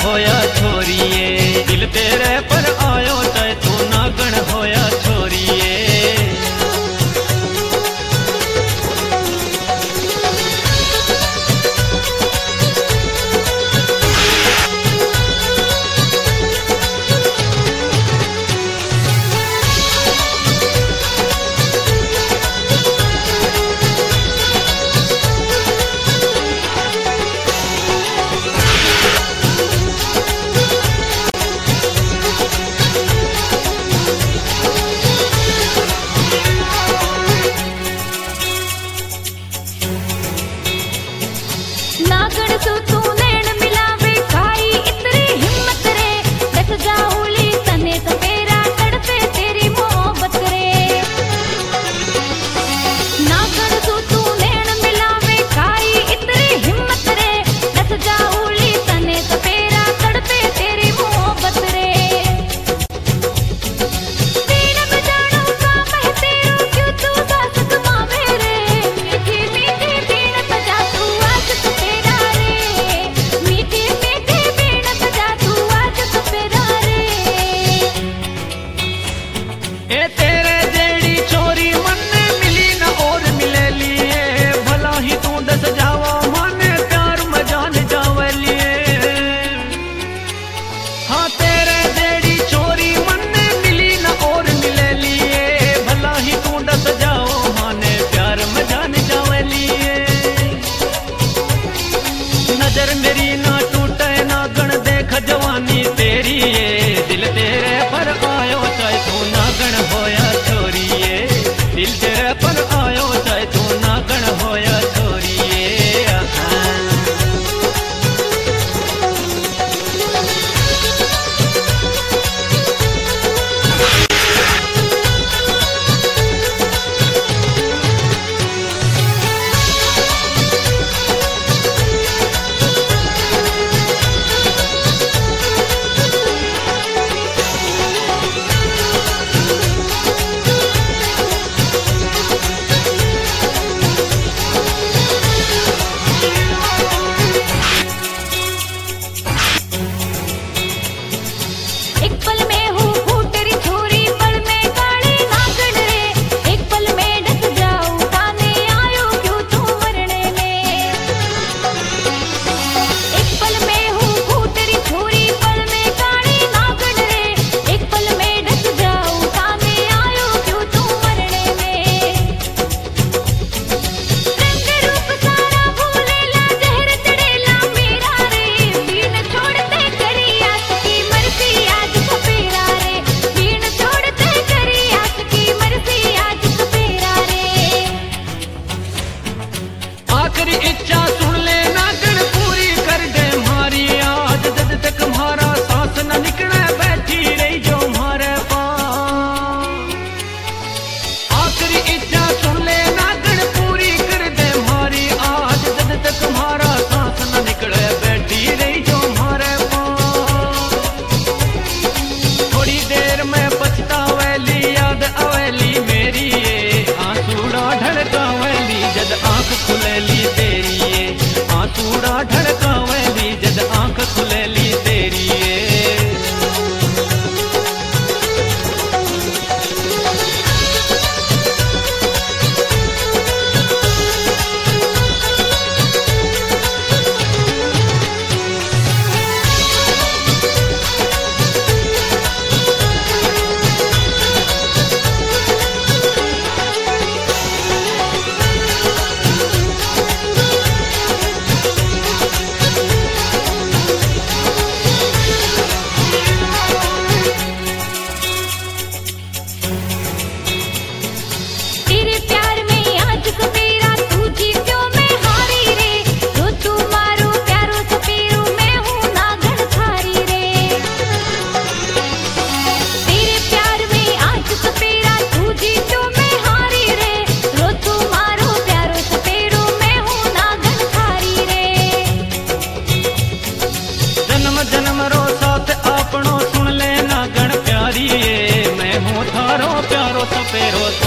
होया छोरिए, दिल तेरे पर आयो चाहे तू नागण होया छोरिए। नागण सु तू नैन मिलावे खाई इतनी हिम्मत रे, दस जाऊली तने सपेरा तड़पे तेरी मोहब्बत रे। नागण सु तू नैन मिलावे खाई इतनी हिम्मत रे, दस जाऊली तने सपेरा तड़पे तेरी मोहब्बत रे। बीन बजाणो काम है तेरो क्यों तू सास कमावे रे, मीठी मीठी बीन बजा तू आज सपेरा रे, मीठी मीठी बीन बजा तू आज सपेरा रे। ए तेरे जेड़ी छोरी मन मिली न और मिले लिए, भला ही तू दस जावा माने प्यार में जान जावे लिए। हाँ तेरे जेड़ी छोरी मन मिली न और मिले लिए, भला ही तू दस जाओ माने प्यार में जान जावे लिए। नजर मेरी ना टूटे नागण देख जवानी तेरी ये, दिल तेरे पर आयो चाहे तू नागण होया छोरिए, दिल तेरे पर आयो चाहे तू नागण होया छोरिए। एक पल में हूँ फूटरी छोरी, पल में काली नागण रे, एक पल में डस जाऊं ताने आयो क्यों तू मरने में। एक पल में हूँ फूटरी छोरी, पल में काली नागण रे, एक पल में डस जाऊं ताने आयो क्यों तू मरने में। रंग रूप सारा भूलेला जहर चढ़ेला मेरा रे, बीन छोड़ते करी आस की मर्जी आज सपेरा रे, बीन छोड़ते करी आस की मर्जी आज सपेरा रे। आखिरी इच्छा सुन ले नागण पूरी कर दे मारी, आज जब तक हमारा सांस न निकले बैठी रही जो हमारे पास। आखिरी इच्छा सुन ले नागण पूरी कर दे मारी, आज जब तक हमारा सांस न निकले बैठी रही जो हमारे पास। थोड़ी देर में पछतावेली याद आवेली मेरी ये, आंसूड़ा ढड़कावेली जद आंख खुलेली तेरी ये, आंसूड़ा ढड़कावेली जद आंख खुलेली तेरी ये। तेरे प्यार में आज सपेरा तू जीत्यो मैं हारी रे, जो तू मारो प्यारो सपेरो मैं हूँ नागण थारी रे। तेरे प्यार में आज सपेरा तू जीत्यो मैं हारी रे, जो तू मारो प्यारो सपेरो मैं हूँ नागण थारी रे। जन्म जन्म रो साथ आपनो सुन ले नागण प्यारी ये, मैं हूँ थारो प्यारो सपेरो